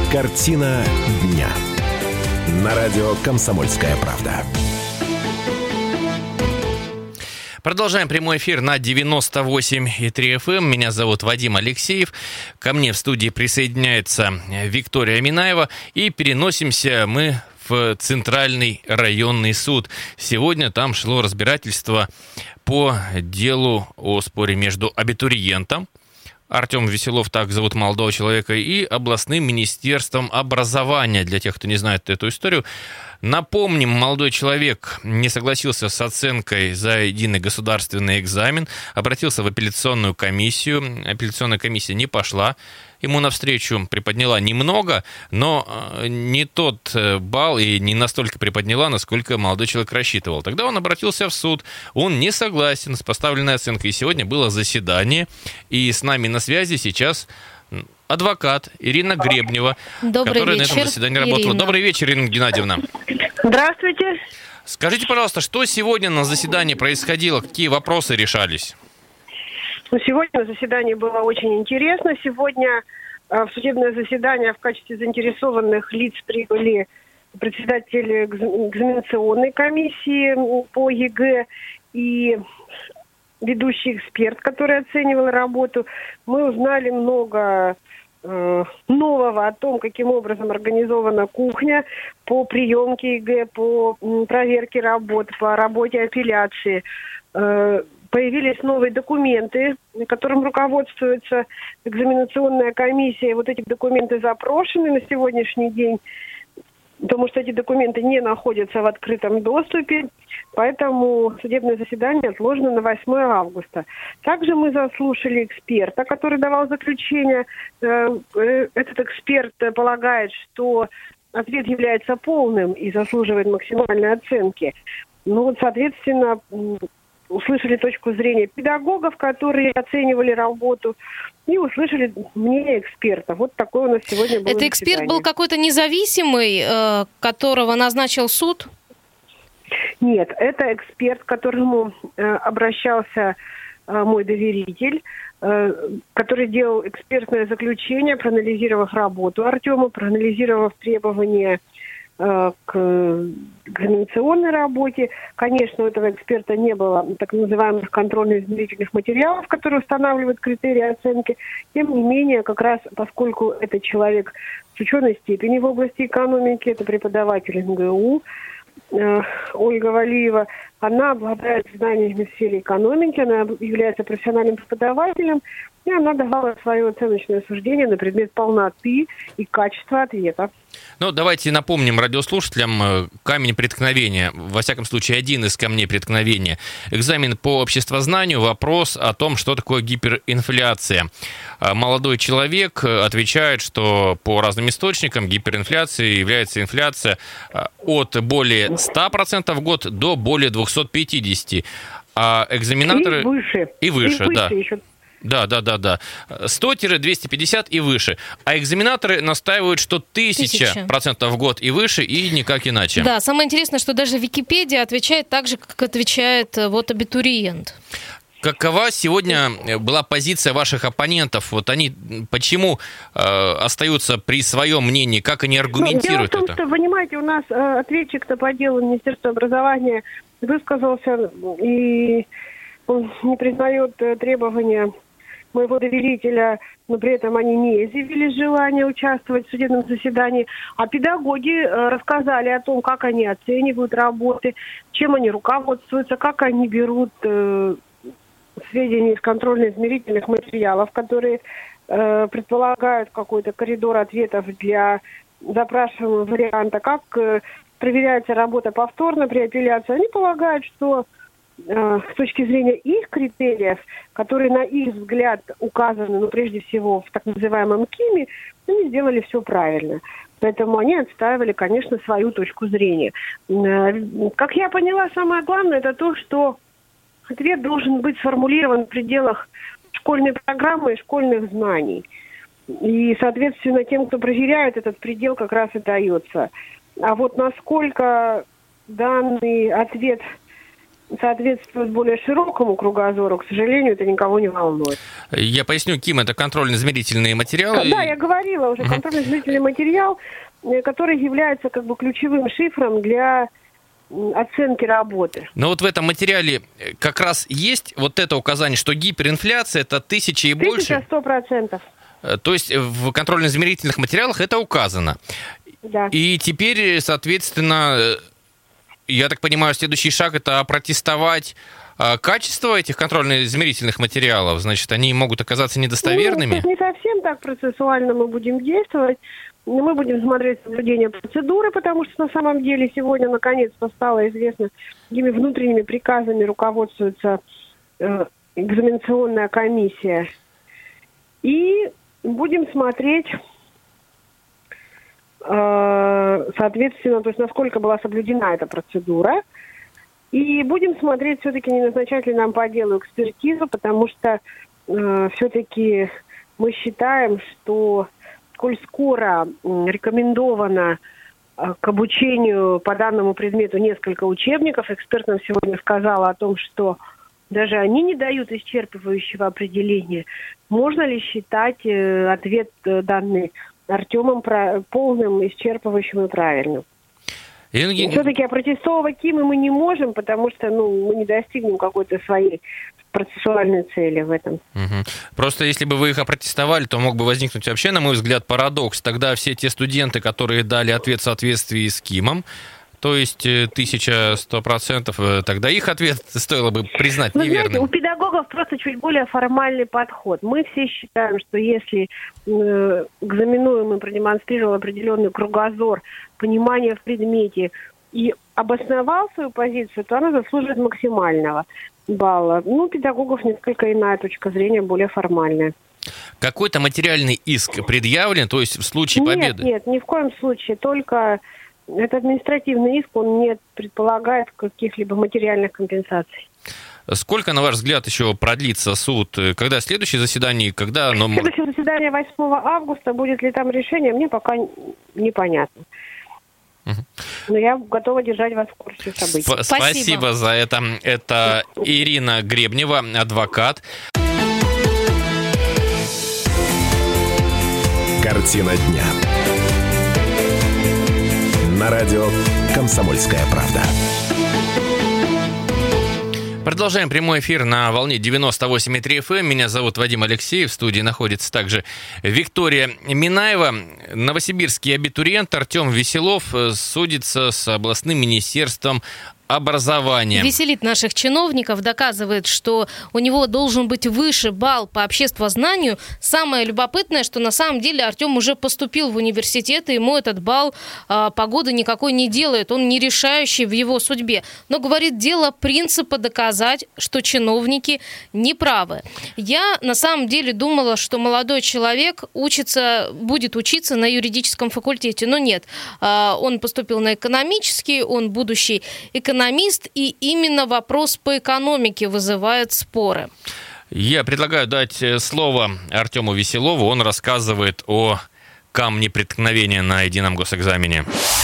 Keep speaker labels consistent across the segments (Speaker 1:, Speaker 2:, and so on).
Speaker 1: Картина дня. На радио «Комсомольская правда».
Speaker 2: Продолжаем прямой эфир на 98,3 FM. Меня зовут Вадим Алексеев. Ко мне в студии присоединяется Виктория Минаева. И переносимся мы в Центральный районный суд. Сегодня там шло разбирательство по делу о споре между абитуриентом, Артем Веселов, так зовут молодого человека, и областным министерством образования, для тех, кто не знает эту историю. Напомним, молодой человек не согласился с оценкой за единый государственный экзамен, обратился в апелляционную комиссию. Апелляционная комиссия не пошла ему навстречу, приподняла немного, но не тот балл и не настолько приподняла, насколько молодой человек рассчитывал. Тогда он обратился в суд, он не согласен с поставленной оценкой. И сегодня было заседание, и с нами на связи сейчас адвокат Ирина Гребнева, которая на этом заседании работала. Добрый вечер, Ирина Геннадьевна.
Speaker 3: Здравствуйте.
Speaker 2: Скажите, пожалуйста, что сегодня на заседании происходило, какие вопросы решались?
Speaker 3: Сегодня заседание было очень интересно. Сегодня в судебное заседание в качестве заинтересованных лиц прибыли председатель экзаменационной комиссии по ЕГЭ и ведущий эксперт, который оценивал работу. Мы узнали много нового о том, каким образом организована кухня по приемке ЕГЭ, по проверке работ, по работе апелляции. Появились новые документы, которым руководствуется экзаменационная комиссия. Вот эти документы запрошены на сегодняшний день, потому что эти документы не находятся в открытом доступе, поэтому судебное заседание отложено на 8 августа. Также мы заслушали эксперта, который давал заключение. Этот эксперт полагает, что ответ является полным и заслуживает максимальной оценки. Ну вот, соответственно, услышали точку зрения педагогов, которые оценивали работу, и услышали мнение эксперта. Вот такое у нас сегодня было.
Speaker 4: Это эксперт был какой-то независимый, которого назначил суд?
Speaker 3: Нет, это эксперт, к которому обращался мой доверитель, который делал экспертное заключение, проанализировав работу Артема, проанализировав требования к экзаменационной работе. Конечно, у этого эксперта не было так называемых контрольно-измерительных материалов, которые устанавливают критерии оценки. Тем не менее, как раз поскольку это человек с ученой степенью в области экономики, это преподаватель МГУ, Ольга Валиева, она обладает знаниями в сфере экономики, она является профессиональным преподавателем, и она давала свое оценочное суждение на предмет полноты и качества ответа.
Speaker 2: Ну, давайте напомним радиослушателям камень преткновения, во всяком случае, один из камней преткновения. Экзамен по обществознанию, вопрос о том, что такое гиперинфляция. Молодой человек отвечает, что по разным источникам гиперинфляцией является инфляция от более 100% в год до более 250%. А экзаменаторы... И выше, да. Еще. Да. 100-250 и выше. А экзаменаторы настаивают, что 1000% в год и выше, и никак иначе.
Speaker 4: Да, самое интересное, что даже Википедия отвечает так же, как отвечает вот абитуриент.
Speaker 2: Какова сегодня была позиция ваших оппонентов? Вот они почему остаются при своем мнении? Как они аргументируют это?
Speaker 3: Дело в том, что, понимаете, у нас ответчик-то по делу Министерства образования высказался, и он не признает требования моего доверителя, но при этом они не изъявили желание участвовать в судебном заседании. А педагоги рассказали о том, как они оценивают работы, чем они руководствуются, как они берут сведения из контрольно-измерительных материалов, которые предполагают какой-то коридор ответов для запрашиваемого варианта, как проверяется работа повторно при апелляции. Они полагают, что с точки зрения их критериев, которые на их взгляд указаны, прежде всего в так называемом КИМе, они сделали все правильно. Поэтому они отстаивали, конечно, свою точку зрения. Как я поняла, самое главное, это то, что ответ должен быть сформулирован в пределах школьной программы и школьных знаний. И, соответственно, тем, кто проверяет, этот предел как раз и дается. А вот насколько данный ответ соответствует более широкому кругозору, к сожалению, это никого не волнует.
Speaker 2: Я поясню, КИМ – это контрольно-измерительные материалы.
Speaker 3: Да, я говорила уже, контрольно-измерительный материал, который является как бы ключевым шифром для оценки работы.
Speaker 2: Но вот в этом материале как раз есть вот это указание, что гиперинфляция – это 1000 и больше.
Speaker 3: 1100%.
Speaker 2: То есть в контрольно-измерительных материалах это указано.
Speaker 3: Да.
Speaker 2: И теперь, соответственно, я так понимаю, следующий шаг – это опротестовать качество этих контрольно-измерительных материалов. Значит, они могут оказаться недостоверными.
Speaker 3: Не совсем так процессуально мы будем действовать. Мы будем смотреть соблюдение процедуры, потому что на самом деле сегодня наконец-то стало известно, какими внутренними приказами руководствуется экзаменационная комиссия. И будем смотреть, соответственно, то есть насколько была соблюдена эта процедура. И будем смотреть, все-таки не назначать ли нам по делу экспертизу, потому что все-таки мы считаем, что коль скоро рекомендовано к обучению по данному предмету несколько учебников, эксперт нам сегодня сказала о том, что даже они не дают исчерпывающего определения. Можно ли считать ответ данный Артемом полным, исчерпывающим и правильным? Все-таки опротестовывать КИМы мы не можем, потому что мы не достигнем какой-то своей процессуальной цели в этом.
Speaker 2: Просто если бы вы их опротестовали, то мог бы возникнуть вообще, на мой взгляд, парадокс. Тогда все те студенты, которые дали ответ в соответствии с КИМом, то есть 1100%, тогда их ответ стоило бы признать неверным.
Speaker 3: Знаете, у педагогов просто чуть более формальный подход. Мы все считаем, что если экзаменуемый продемонстрировал определенный кругозор, понимание в предмете и обосновал свою позицию, то она заслуживает максимального балла. У педагогов несколько иная точка зрения, более формальная.
Speaker 2: Какой-то материальный иск предъявлен, то есть в случае победы?
Speaker 3: Нет, ни в коем случае. Только это административный иск, он не предполагает каких-либо материальных компенсаций.
Speaker 2: Сколько, на ваш взгляд, еще продлится суд? Когда следующее заседание?
Speaker 3: Следующее заседание 8 августа. Будет ли там решение, мне пока непонятно. Но я готова держать вас в курсе событий.
Speaker 2: Спасибо за это. Это Ирина Гребнева, адвокат.
Speaker 1: Картина дня. На радио «Комсомольская правда».
Speaker 2: Продолжаем прямой эфир на волне 98,3 FM. Меня зовут Вадим Алексеев. В студии находится также Виктория Минаева. Новосибирский абитуриент Артем Веселов судится с областным министерством образования.
Speaker 4: Веселит наших чиновников, доказывает, что у него должен быть выше балл по обществознанию. Самое любопытное, что на самом деле Артем уже поступил в университет, и ему этот балл погоды никакой не делает. Он не решающий в его судьбе. Но, говорит, дело принципа доказать, что чиновники неправы. Я на самом деле думала, что молодой человек будет учиться на юридическом факультете. Но нет. Он поступил на экономический, он будущий экономист, и именно вопрос по экономике вызывает споры.
Speaker 2: Я предлагаю дать слово Артему Веселову. Он рассказывает о камне преткновения на едином госэкзамене.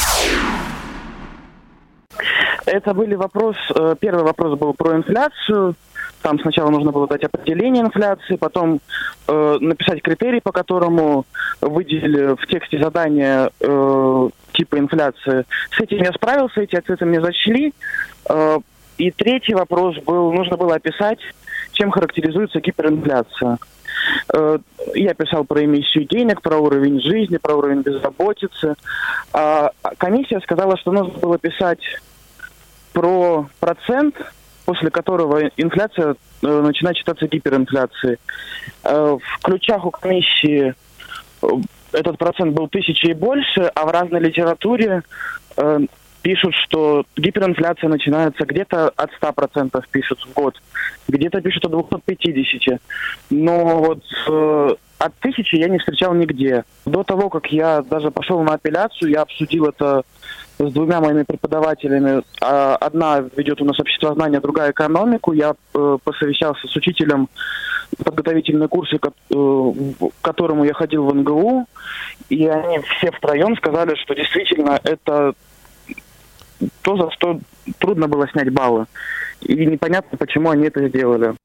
Speaker 5: Это были первый вопрос был про инфляцию. Там сначала нужно было дать определение инфляции, потом написать критерий, по которому выделили в тексте задания типа инфляции. С этим я справился, эти ответы мне зачли. И третий вопрос нужно было описать, чем характеризуется гиперинфляция. Я писал про эмиссию денег, про уровень жизни, про уровень безработицы. А комиссия сказала, что нужно было писать про процент, после которого инфляция начинает считаться гиперинфляцией. В ключах у комиссии этот процент был 1000 и больше, а в разной литературе пишут, что гиперинфляция начинается где-то от 100%, пишут в год, где-то пишут от 250. Но вот от 1000 я не встречал нигде. До того, как я даже пошел на апелляцию, я обсудил это с двумя моими преподавателями. Одна ведет у нас обществознание, другая экономику. Я посовещался с учителем подготовительные курсы, к которому я ходил в НГУ. И они все втроем сказали, что действительно это то, за что трудно было снять баллы. И непонятно, почему они это сделали.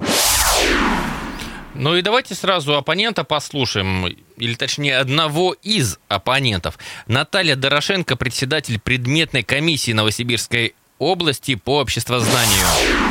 Speaker 2: Ну и давайте сразу оппонента послушаем, или точнее одного из оппонентов. Наталья Дорошенко, председатель предметной комиссии Новосибирской области по обществознанию.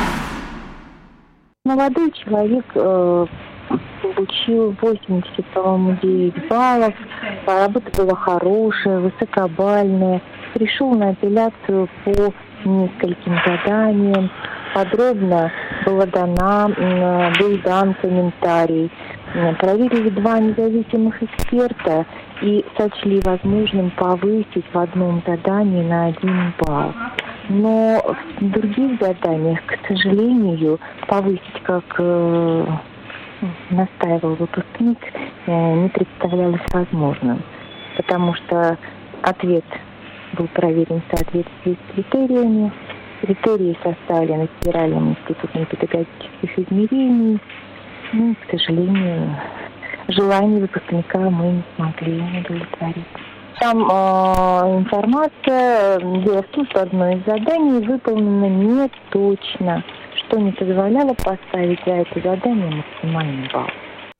Speaker 6: Молодой человек получил 80, по-моему, 9 баллов. Работа была хорошая, высокобальная. Пришел на апелляцию по нескольким заданиям. Подробно был дан комментарий. Проверили 2 независимых эксперта и сочли возможным повысить в одном задании на 1 балл. Но в других заданиях, к сожалению, повысить, как настаивал выпускник, не представлялось возможным, потому что ответ был проверен в соответствии с критериями. Критерии составлены Федеральным институтом педагогических измерений. Ну, к сожалению, желание выпускника мы не смогли удовлетворить. Там информация, дело в том, что одно из заданий выполнено не точно, что не позволяло поставить за это задание максимальный балл.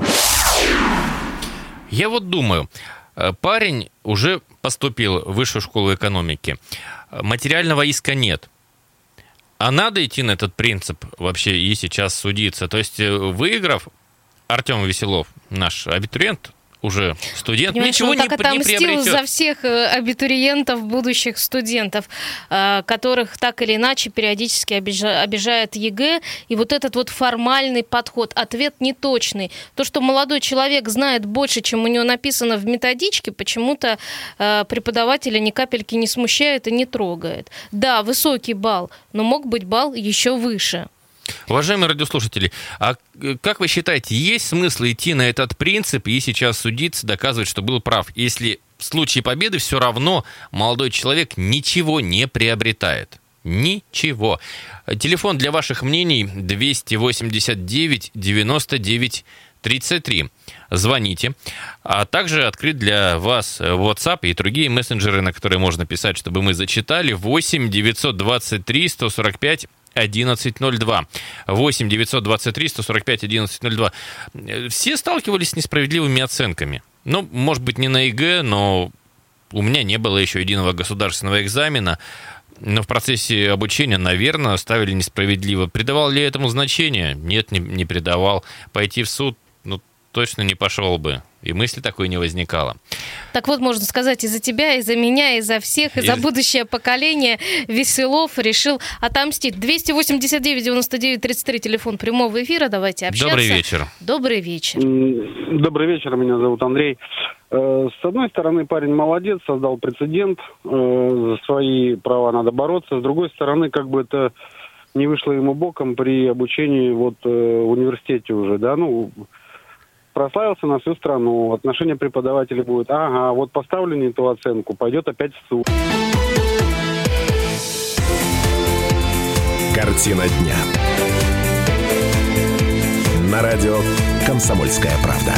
Speaker 2: Я вот думаю, парень уже поступил в высшую школу экономики, материального иска нет. А надо идти на этот принцип вообще и сейчас судиться. То есть, выиграв, Артем Веселов, наш абитуриент, уже студент,
Speaker 4: понимаешь,
Speaker 2: ничего не приобретет.
Speaker 4: Он так отомстил за всех абитуриентов, будущих студентов, которых так или иначе периодически обижает ЕГЭ. И вот этот вот формальный подход, ответ неточный. То, что молодой человек знает больше, чем у него написано в методичке, почему-то преподавателя ни капельки не смущает и не трогает. Да, высокий балл, но мог быть балл еще выше.
Speaker 2: Уважаемые радиослушатели, а как вы считаете, есть смысл идти на этот принцип и сейчас судиться, доказывать, что был прав, если в случае победы все равно молодой человек ничего не приобретает? Ничего. Телефон для ваших мнений 289 99 33. Звоните. А также открыт для вас WhatsApp и другие мессенджеры, на которые можно писать, чтобы мы зачитали. 8 923 145 1102. 8 923 145 1102. Все сталкивались с несправедливыми оценками. Ну, может быть, не на ЕГЭ, но у меня не было еще единого государственного экзамена. Но в процессе обучения, наверное, ставили несправедливо. Придавал ли этому значение? Нет, не придавал. Пойти в суд, ну, точно не пошел бы. И мысли такой не возникало.
Speaker 4: Так вот, можно сказать, из-за тебя, из-за меня, из-за всех, из-за будущее поколение Веселов решил отомстить. 289-99-33, телефон прямого эфира, давайте общаться.
Speaker 2: Добрый вечер.
Speaker 4: Добрый вечер.
Speaker 7: Добрый вечер, меня зовут Андрей. С одной стороны, парень молодец, создал прецедент, за свои права надо бороться. С другой стороны, как бы это не вышло ему боком при обучении в университете уже, да, прославился на всю страну, отношение преподавателей будет, вот поставлю не ту оценку, пойдет опять в суд.
Speaker 1: Картина дня. На радио «Комсомольская правда».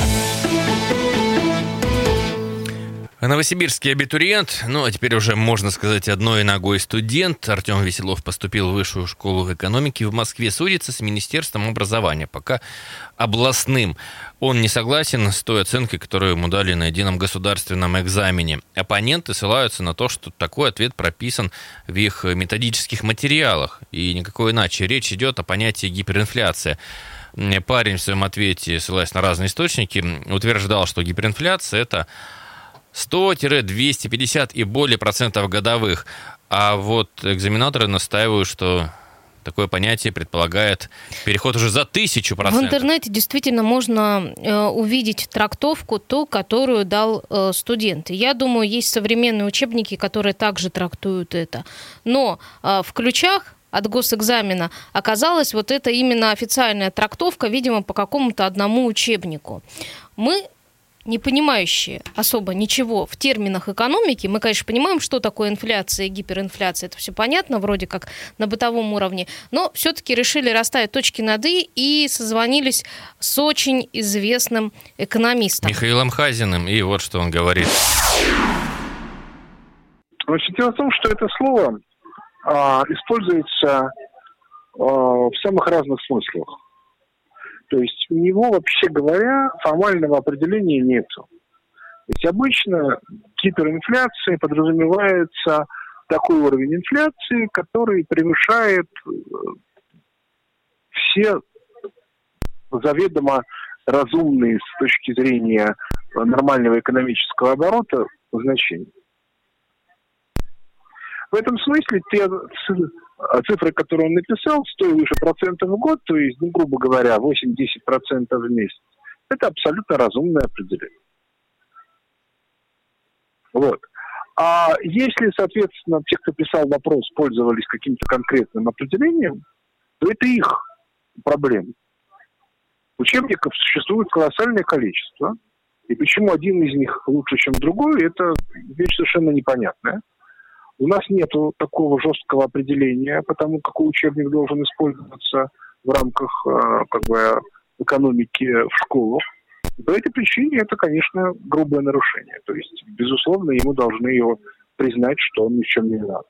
Speaker 2: Новосибирский абитуриент, а теперь уже, можно сказать, одной ногой студент, Артем Веселов поступил в высшую школу экономики в Москве, судится с Министерством образования, пока областным. Он не согласен с той оценкой, которую ему дали на едином государственном экзамене. Оппоненты ссылаются на то, что такой ответ прописан в их методических материалах, и никакой иначе. Речь идет о понятии гиперинфляция. Парень в своем ответе, ссылаясь на разные источники, утверждал, что гиперинфляция – это 100-250 и более процентов годовых. А вот экзаменаторы настаивают, что такое понятие предполагает переход уже за 1000%.
Speaker 4: В интернете действительно можно увидеть трактовку, ту, которую дал студент. Я думаю, есть современные учебники, которые также трактуют это. Но в ключах от госэкзамена оказалась вот это именно официальная трактовка, видимо, по какому-то одному учебнику. Мы, не понимающие особо ничего в терминах экономики, мы, конечно, понимаем, что такое инфляция и гиперинфляция, это все понятно, вроде как на бытовом уровне, но все-таки решили расставить точки над «и» и созвонились с очень известным экономистом.
Speaker 2: Михаилом Хазиным, и вот что он говорит.
Speaker 8: Дело в том, что это слово используется в самых разных смыслах. То есть у него, вообще говоря, формального определения нету. То есть обычно гиперинфляцией подразумевается такой уровень инфляции, который превышает все заведомо разумные с точки зрения нормального экономического оборота значения. В этом смысле те цифры, которые он написал, 100 и выше процентов в год, то есть, грубо говоря, 8-10% в месяц, это абсолютно разумное определение. Вот. А если, соответственно, те, кто писал вопрос, пользовались каким-то конкретным определением, то это их проблема. Учебников существует колоссальное количество. И почему один из них лучше, чем другой, это вещь совершенно непонятная. У нас нет такого жесткого определения, потому какой учебник должен использоваться в рамках экономики в школах. По этой причине это, конечно, грубое нарушение. То есть, безусловно, ему должны его признать, что он ни в чем не виноват.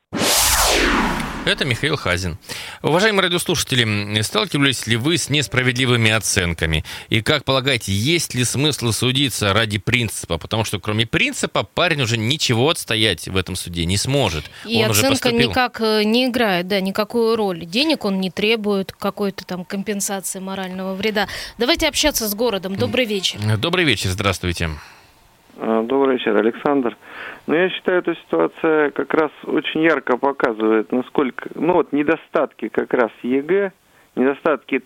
Speaker 2: Это Михаил Хазин. Уважаемые радиослушатели, сталкивались ли вы с несправедливыми оценками? И как полагаете, есть ли смысл судиться ради принципа? Потому что кроме принципа парень уже ничего отстоять в этом суде не сможет.
Speaker 4: И
Speaker 2: он
Speaker 4: оценка
Speaker 2: уже
Speaker 4: никак не играет, да, никакую роль. Денег он не требует, какой-то там компенсации морального вреда. Давайте общаться с городом. Добрый вечер.
Speaker 2: Добрый вечер, здравствуйте.
Speaker 9: Добрый вечер, Александр. Я считаю, эта ситуация как раз очень ярко показывает, насколько, недостатки как раз ЕГЭ, недостатки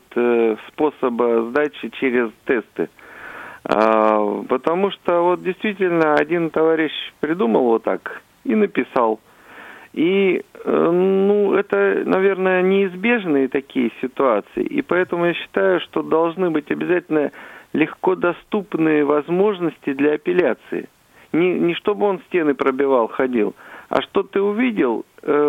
Speaker 9: способа сдачи через тесты. Потому что действительно один товарищ придумал так и написал. И, это, наверное, неизбежные такие ситуации. И поэтому я считаю, что должны быть обязательно легко доступные возможности для апелляции. Не чтобы он стены пробивал, ходил, а что ты увидел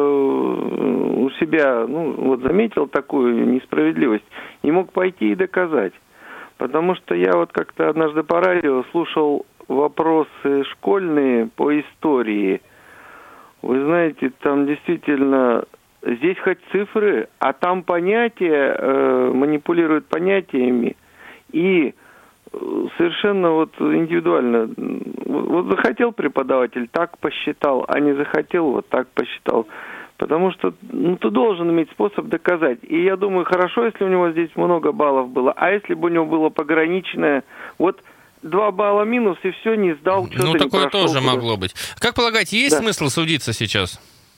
Speaker 9: у себя, заметил такую несправедливость, и мог пойти и доказать. Потому что я как-то однажды по радио слушал вопросы школьные по истории. Вы знаете, там действительно, здесь хоть цифры, а там понятия, манипулируют понятиями, и совершенно индивидуально. Захотел преподаватель, так посчитал, а не захотел, так посчитал. Потому что ты должен иметь способ доказать. И я думаю, хорошо, если у него здесь много баллов было, а если бы у него было пограничное, 2 балла минус, и все, не сдал, что-то не
Speaker 2: такое
Speaker 9: прошел
Speaker 2: тоже
Speaker 9: куда-то.
Speaker 2: могло быть. Как полагаете, есть смысл судиться сейчас?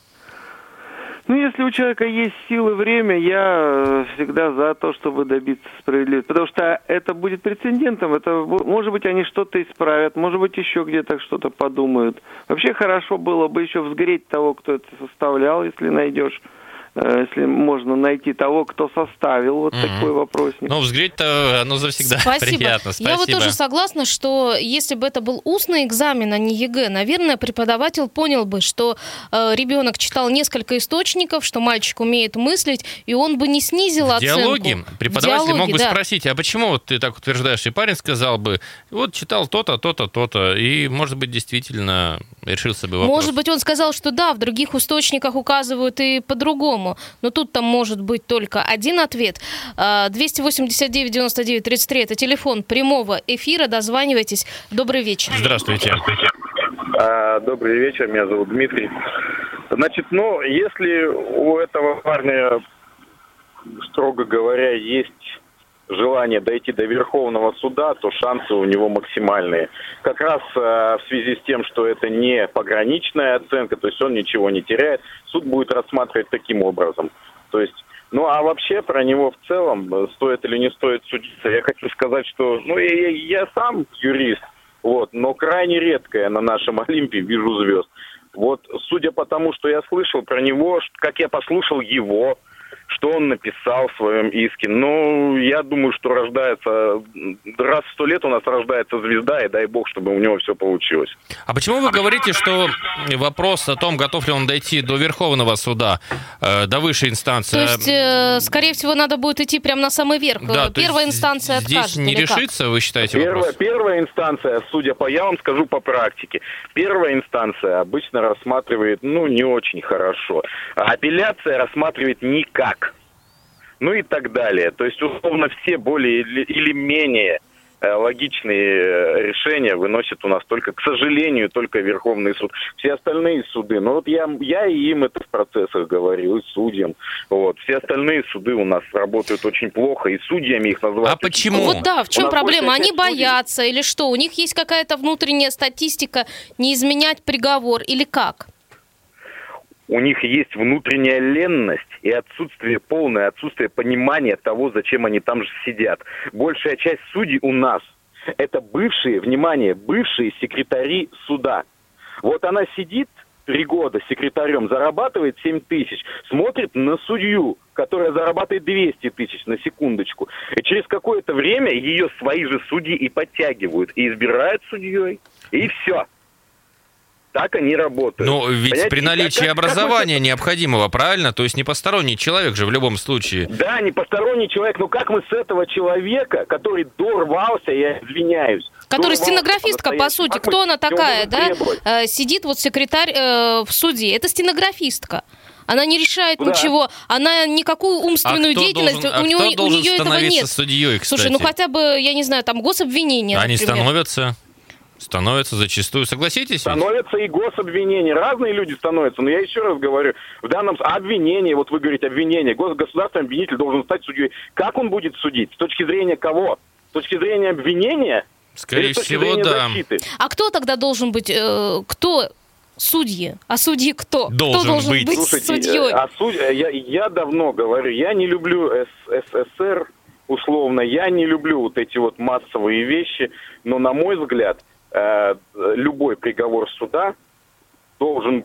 Speaker 9: Если у человека есть силы и время, я всегда за то, чтобы добиться справедливости. Потому что это будет прецедентом. Может быть, они что-то исправят, может быть, еще где-то что-то подумают. Вообще хорошо было бы еще взгреть того, кто это составлял, если найдешь. Если можно найти того, кто составил такой вопросник.
Speaker 2: Взгреть-то оно завсегда приятно. Спасибо.
Speaker 4: Я тоже согласна, что если бы это был устный экзамен, а не ЕГЭ, наверное, преподаватель понял бы, что ребенок читал несколько источников, что мальчик умеет мыслить, и он бы не снизил оценку.
Speaker 2: Диалоги. Преподаватель мог бы спросить, а почему ты так утверждаешь? И парень сказал бы, читал то-то, то-то, то-то, и, может быть, действительно решился бы вопрос.
Speaker 4: Может быть, он сказал, что да, в других источниках указывают и по-другому. Но тут там может быть только один ответ. 289-99-33 это телефон прямого эфира. Дозванивайтесь. Добрый вечер.
Speaker 2: Здравствуйте.
Speaker 10: Добрый вечер, меня зовут Дмитрий. Значит, если у этого парня, строго говоря, есть желание дойти до Верховного суда, то шансы у него максимальные. Как раз в связи с тем, что это не пограничная оценка, то есть он ничего не теряет, суд будет рассматривать таким образом. То есть, а вообще про него в целом, стоит или не стоит судиться, я хочу сказать, что, я сам юрист, но крайне редко я на нашем Олимпе вижу звезд. Судя по тому, что я слышал про него, как я послушал его, что он написал в своем иске. Ну, я думаю, что рождается... Раз в 100 лет у нас рождается звезда, и дай бог, чтобы у него все получилось.
Speaker 2: А почему вы говорите, что вопрос о том, готов ли он дойти до Верховного суда, до высшей инстанции...
Speaker 4: То есть, скорее всего, надо будет идти прямо на самый верх.
Speaker 2: Да,
Speaker 4: первая инстанция откажет.
Speaker 2: Здесь не решится, вы считаете, вопрос?
Speaker 10: Первая инстанция, я вам скажу по практике, первая инстанция обычно рассматривает, не очень хорошо. А апелляция рассматривает никак. Ну и так далее. То есть, условно, все более или менее логичные решения выносит у нас только, к сожалению, только Верховный суд. Все остальные суды, я и им это в процессах говорил, и судьям. Все остальные суды у нас работают очень плохо, и судьями их называют.
Speaker 2: А почему?
Speaker 4: В чем проблема? Они боятся или что? У них есть какая-то внутренняя статистика не изменять приговор или как?
Speaker 10: У них есть внутренняя ленность и полное отсутствие понимания того, зачем они там же сидят. Большая часть судей у нас – это бывшие секретари суда. Вот она сидит 3 года секретарем, зарабатывает 7 тысяч, смотрит на судью, которая зарабатывает 200 тысяч, на секундочку. И через какое-то время ее свои же судьи и подтягивают, и избирают судьей, и все. Так они работают.
Speaker 2: Но ведь при наличии образования необходимого, правильно? То есть не посторонний человек же в любом случае.
Speaker 10: Да, не посторонний человек. Но как мы с этого человека, который дорвался, я извиняюсь...
Speaker 4: Который стенографистка, по сути. Кто она такая, да? Сидит секретарь в суде. Это стенографистка. Она не решает ничего, она никакую умственную деятельность, у нее этого нет.
Speaker 2: Судьей, кстати?
Speaker 4: Слушай, хотя бы, я не знаю, там гособвинение,
Speaker 2: Они
Speaker 4: например.
Speaker 2: Становятся зачастую, согласитесь?
Speaker 10: Становятся и гособвинения. Разные люди становятся. Но я еще раз говорю, в данном обвинении, вот вы говорите обвинение, государственный обвинитель должен стать судьей. Как он будет судить? С точки зрения кого? С точки зрения обвинения?
Speaker 2: Скорее всего, да.
Speaker 10: Защиты?
Speaker 4: А кто тогда должен быть? Кто? Судьи. А судьи кто? Кто должен быть судьей?
Speaker 10: Я давно говорю, я не люблю СССР, условно, я не люблю вот эти вот массовые вещи, но, на мой взгляд, любой приговор суда должен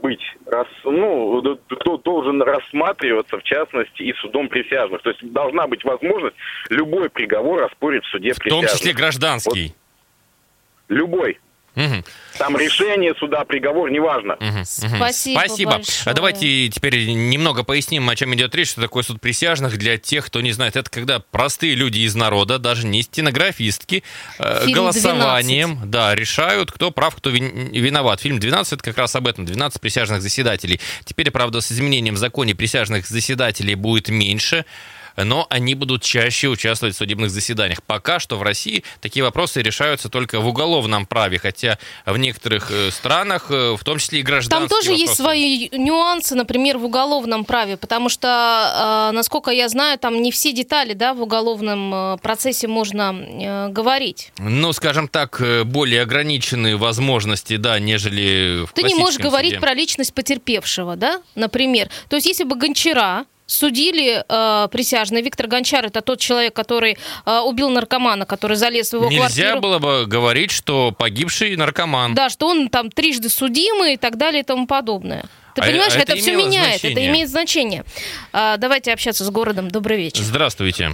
Speaker 10: должен рассматриваться, в частности, и судом присяжных. То есть должна быть возможность любой приговор оспорить в суде присяжных.
Speaker 2: В том числе гражданский.
Speaker 10: Любой.
Speaker 2: Угу.
Speaker 10: Там решение суда, приговор, неважно.
Speaker 4: Спасибо большое.
Speaker 2: Давайте теперь немного поясним, о чем идет речь, что такое суд присяжных для тех, кто не знает. Это когда простые люди из народа, даже не стенографистки, голосованием решают, кто прав, кто виноват. Фильм «12» это как раз об этом. 12 присяжных заседателей. Теперь, правда, с изменением в законе присяжных заседателей будет меньше, но они будут чаще участвовать в судебных заседаниях. Пока что в России такие вопросы решаются только в уголовном праве, хотя в некоторых странах, в том числе и гражданские
Speaker 4: вопросы. Там тоже
Speaker 2: есть
Speaker 4: свои нюансы, например, в уголовном праве, потому что, насколько я знаю, там не все детали, в уголовном процессе можно говорить.
Speaker 2: Скажем так, более ограниченные возможности, нежели в классическом суде.
Speaker 4: Ты не можешь говорить про личность потерпевшего, например. То есть, если бы Гончара судили присяжные. Виктор Гончар — это тот человек, который убил наркомана, который залез в его квартиру.
Speaker 2: Нельзя было бы говорить, что погибший наркоман.
Speaker 4: Да, что он там трижды судимый и так далее и тому подобное. Ты понимаешь, это все меняет, это имеет значение. Давайте общаться с городом. Добрый вечер.
Speaker 2: Здравствуйте.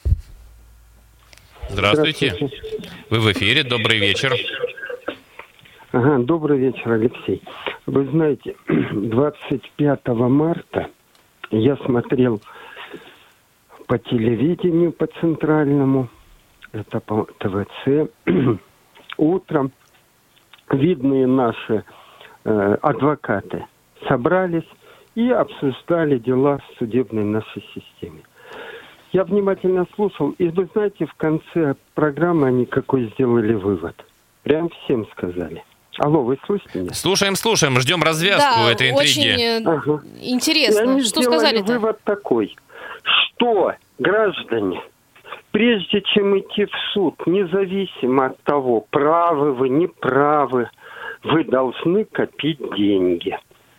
Speaker 2: Здравствуйте. Вы в эфире. Добрый вечер.
Speaker 11: Добрый вечер, Алексей. Вы знаете, 25 марта я смотрел по телевидению, по центральному, это по ТВЦ, утром видные наши адвокаты собрались и обсуждали дела в судебной нашей системе. Я внимательно слушал, и вы знаете, в конце программы они какой сделали вывод. Прям всем сказали. Алло, вы слышите меня?
Speaker 2: Слушаем, ждем развязку этой интриги.
Speaker 4: Очень интересно.
Speaker 11: Они
Speaker 4: что сказали-то?
Speaker 11: Вывод такой, что граждане, прежде чем идти в суд, независимо от того, правы вы, не правы, вы должны копить деньги.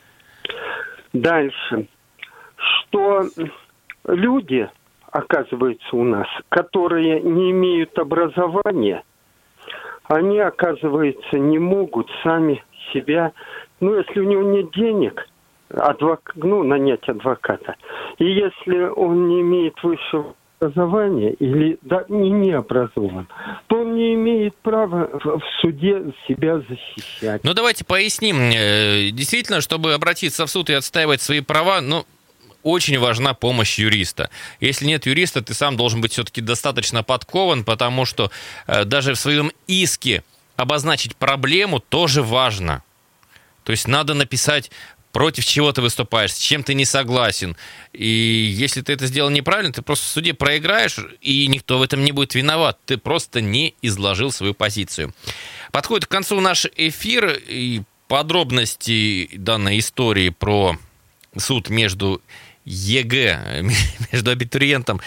Speaker 11: Дальше, что люди, оказывается, у нас, которые не имеют образования, они, оказывается, не могут сами себя... если у него нет денег, нанять адвоката. И если он не имеет высшего образования или не образован, то он не имеет права в суде себя защищать.
Speaker 2: Ну, давайте поясним. Действительно, чтобы обратиться в суд и отстаивать свои права, очень важна помощь юриста. Если нет юриста, ты сам должен быть все-таки достаточно подкован, потому что даже в своем иске обозначить проблему тоже важно. То есть надо написать, против чего ты выступаешь, с чем ты не согласен. И если ты это сделал неправильно, ты просто в суде проиграешь, и никто в этом не будет виноват. Ты просто не изложил свою позицию. Подходит к концу наш эфир, и подробности данной истории про суд между ЕГЭ, между абитуриентом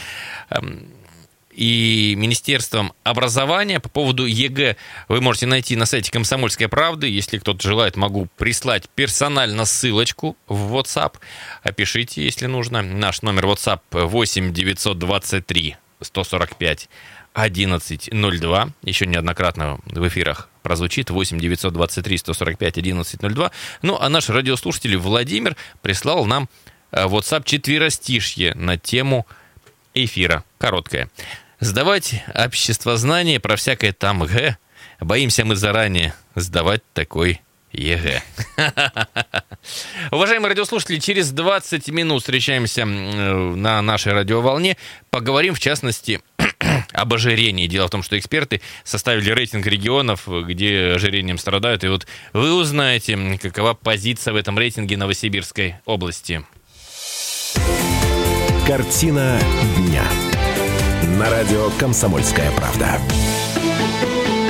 Speaker 2: и Министерством образования. По поводу ЕГЭ вы можете найти на сайте «Комсомольской правды». Если кто-то желает, могу прислать персонально ссылочку в WhatsApp. Опишите, если нужно. Наш номер WhatsApp 8 923 145 1102. Еще неоднократно в эфирах прозвучит 8 923 145 1102. Ну, а наш радиослушатель Владимир прислал нам WhatsApp четверостишье на тему эфира. Короткое. Сдавать обществознание про всякое там г. Боимся мы заранее сдавать такой ЕГЭ. Уважаемые радиослушатели, через 20 минут встречаемся на нашей радиоволне. Поговорим, в частности, об ожирении. Дело в том, что эксперты составили рейтинг регионов, где ожирением страдают. И вот вы узнаете, какова позиция в этом рейтинге Новосибирской области.
Speaker 1: Картина дня. На радио «Комсомольская правда».